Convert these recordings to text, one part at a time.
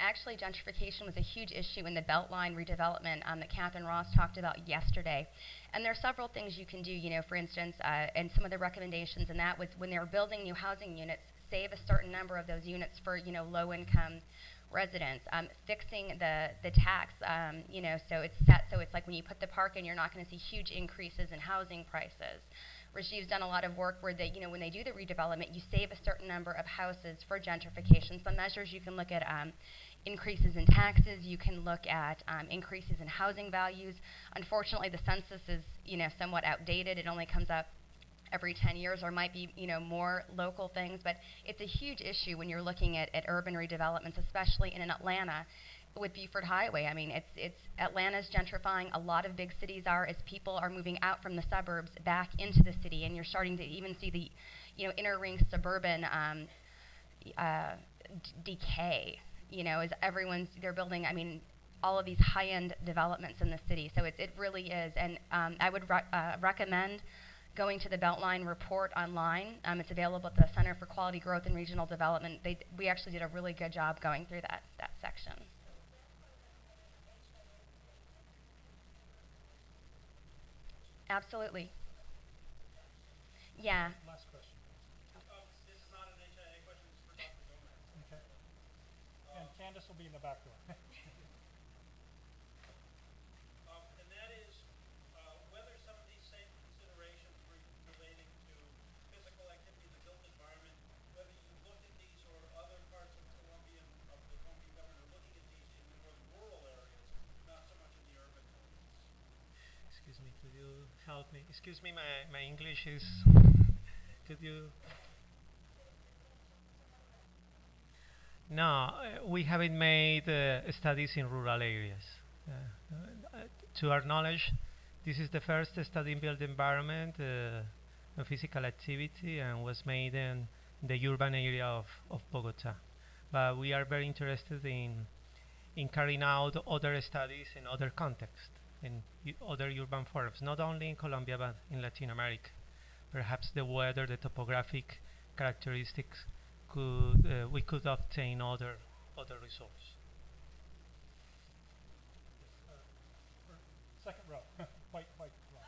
actually, gentrification was a huge issue in the Beltline redevelopment that Catherine Ross talked about yesterday. And there are several things you can do. For instance, and some of the recommendations in that was when they were building new housing units, save a certain number of those units for low-income residents. Fixing the tax, so it's set so it's like when you put the park in, you're not going to see huge increases in housing prices. Rajiv's done a lot of work where they, when they do the redevelopment, you save a certain number of houses for gentrification. Some measures you can look at increases in taxes. You can look at increases in housing values. Unfortunately, the census is, somewhat outdated. It only comes up every 10 years, or might be, more local things. But it's a huge issue when you're looking at urban redevelopments, especially in Atlanta with Buford Highway. I mean, it's Atlanta's gentrifying. A lot of big cities are, as people are moving out from the suburbs back into the city, and you're starting to even see the, inner ring suburban decay. As they're building. I mean, all of these high-end developments in the city. So it really is, and I would recommend going to the Beltline report online. It's available at the Center for Quality Growth and Regional Development. We actually did a really good job going through that section. Absolutely. Yeah. Last question. This is not an HIA question, it's for Dr. Gomez. Okay. And Candace will be in the back row. And that is whether some of these same considerations relating to physical activity in the built environment, whether you looked at these or other parts of Colombia, of the Colombian government are looking at these in the more rural areas, not so much in the urban areas. Excuse me, could you help me? Excuse me, my English is. Could you? No, we haven't made studies in rural areas. To our knowledge, this is the first study in built environment and physical activity, and was made in the urban area of Bogota. But we are very interested in carrying out other studies in other contexts, in other urban forms, not only in Colombia but in Latin America. Perhaps the weather, the topographic characteristics, we could obtain other results. Second row. White row.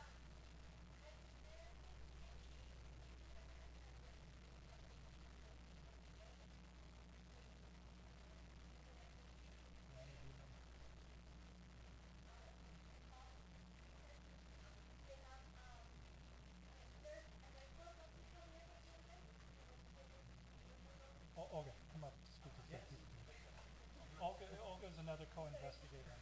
Olga, come up to speak to the Olga's another co-investigator.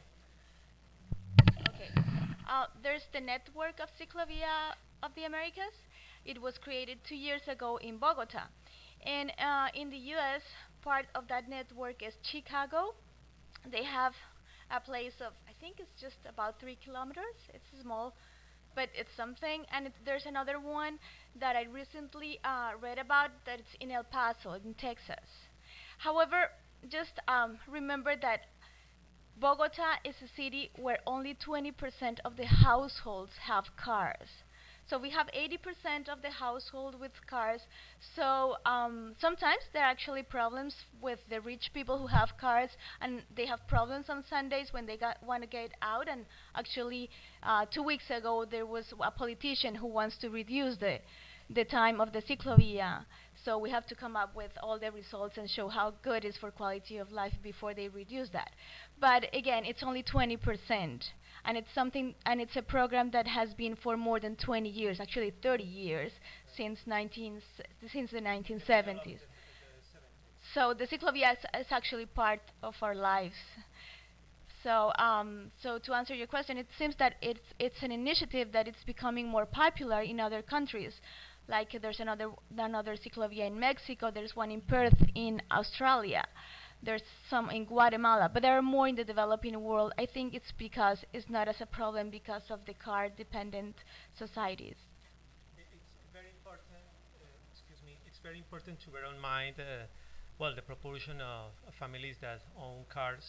Okay. There's the network of Ciclovia of the Americas. It was created 2 years ago in Bogota. And in the US, part of that network is Chicago. They have a place of, I think it's just about 3 kilometers. It's small, but it's something. And there's another one that I recently read about that it's in El Paso, in Texas. However, just remember that Bogota is a city where only 20% of the households have cars. So we have 80% of the household with cars. So sometimes there are actually problems with the rich people who have cars, and they have problems on Sundays when they want to get out. And actually, 2 weeks ago, there was a politician who wants to reduce the time of the ciclovia. So we have to come up with all the results and show how good it is for quality of life before they reduce that. But again, it's only 20%. And it's something, and it's a program that has been for more than 20 years, actually 30 years, since the 1970s. So the ciclovia is actually part of our lives. So, so to answer your question, it seems that it's an initiative that it's becoming more popular in other countries. Like there's another ciclovia in Mexico. There's one in Perth in Australia. There's some in Guatemala, but there are more in the developing world. I think it's because it's not as a problem because of the car-dependent societies. It's very important. Excuse me. It's very important to bear in mind, well, the proportion of families that own cars.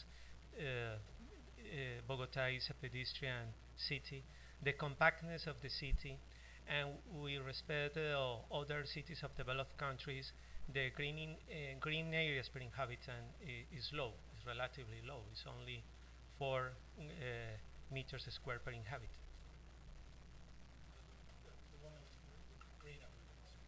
Bogota is a pedestrian city. The compactness of the city, and we respect other cities of developed countries. The green areas per inhabitant is low, is relatively low. It's only 4 meters square per inhabitant. The woman with the green up.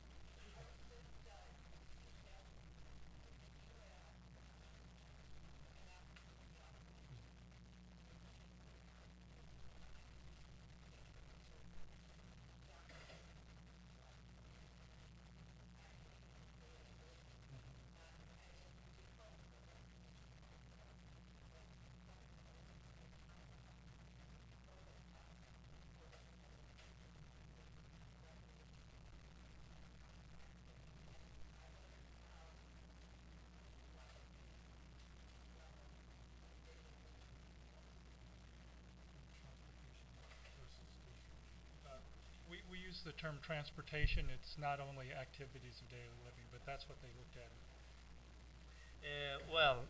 We use the term transportation. It's not only activities of daily living, but that's what they looked at. Well,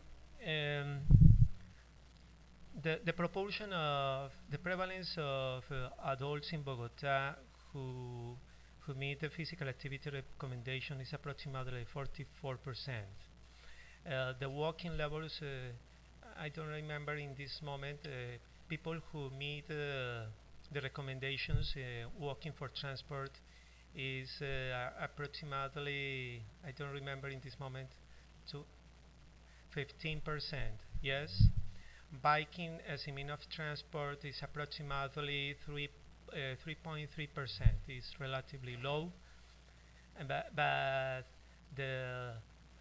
the proportion of the prevalence of adults in Bogota who meet the physical activity recommendation is approximately 44%. The walking levels, I don't remember in this moment, people who meet the recommendations walking for transport is approximately, I don't remember in this moment, to 15%. Yes, biking as a mean of transport is approximately 3.3%. Is relatively low, but the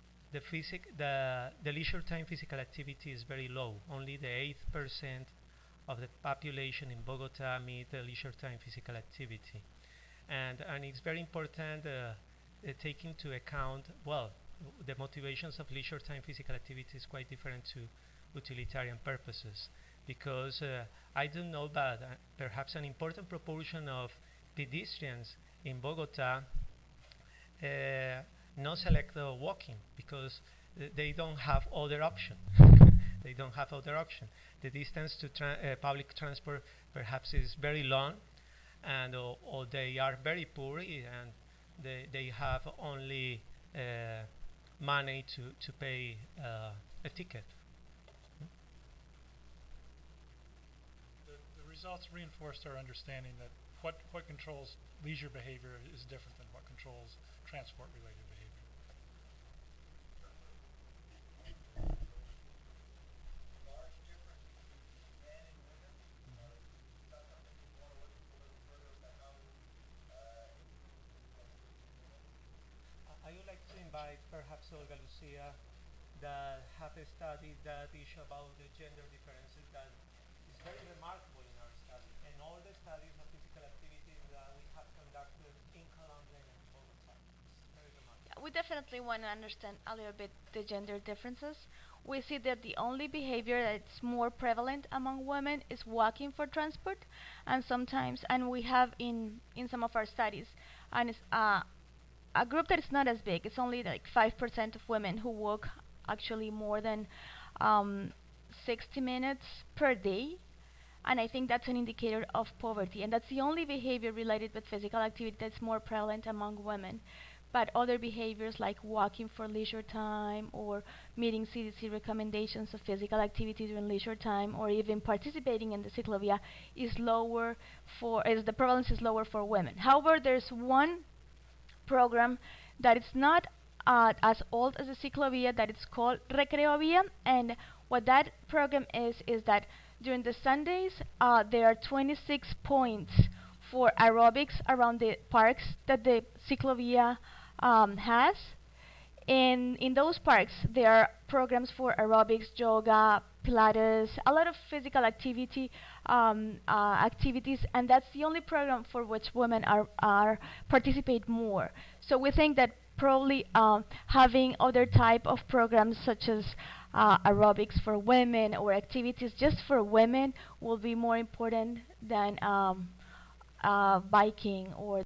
the leisure time physical activity is very low. Only the 8% of the population in Bogota meet the leisure time physical activity, and it's very important take into account, well, the motivations of leisure time physical activity is quite different to utilitarian purposes, because I don't know, but perhaps an important proportion of pedestrians in Bogota no select walking because they don't have other option. They don't have other option. The distance to public transport perhaps is very long, and or they are very poor, and they have only money to pay a ticket. The results reinforced our understanding that what controls leisure behavior is different than what controls transport-related behavior. Large difference between men and women. Is that something you want to look a little further about how I would like to invite perhaps Olga Lucia that have studied that issue about the gender differences that is very remarkable in our study, and all the studies of physical activity that we have conducted in Colombia and Bogota. It's very remarkable. Yeah, we definitely want to understand a little bit the gender differences. We see that the only behavior that's more prevalent among women is walking for transport, and sometimes, and we have in some of our studies, and it's a group that is not as big. It's only like 5% of women who walk actually more than 60 minutes per day, and I think that's an indicator of poverty, and that's the only behavior related with physical activity that's more prevalent among women. But other behaviors like walking for leisure time or meeting CDC recommendations of physical activity during leisure time or even participating in the ciclovia is lower the prevalence is lower for women. However, there's one program that is not as old as the ciclovia, that it's called Recreovia, and what that program is that during the Sundays there are 26 points for aerobics around the parks that the ciclovia has. In those parks there are programs for aerobics, yoga, Pilates, a lot of physical activity activities, and that's the only program for which women are participate more. So we think that probably having other type of programs such as aerobics for women or activities just for women will be more important than biking or